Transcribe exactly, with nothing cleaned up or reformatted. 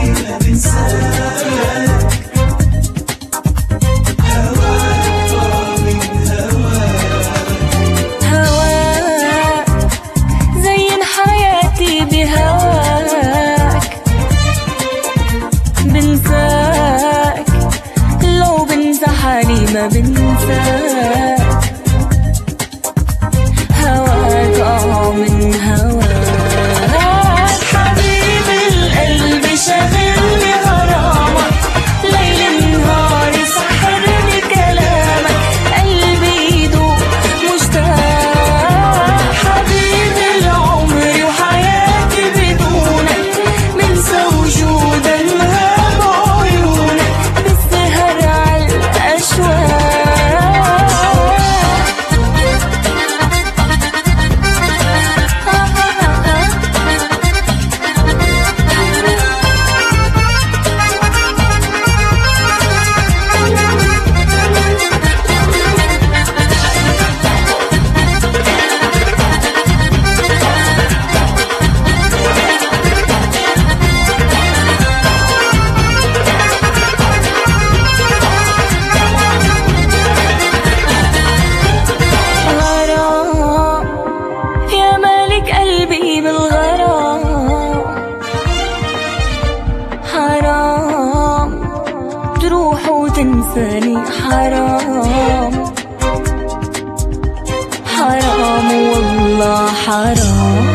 ما بنساك. هواك طار من هواك، هواك زين حياتي بهواك. بنساك لو بنسى حالي ما بنساك. هواك اه من هواك. حبيب القلب شاغلني غرامك، ليل نهار سحرني كلامك. قلبي يدوب مشتاق، حبيب العمر وحياتي بدونك. منسى وجودا انهاب عيونك، بالسهر عالأشواق. قلبي بالغرام حرام، تروح وتنساني حرام. حرام والله حرام.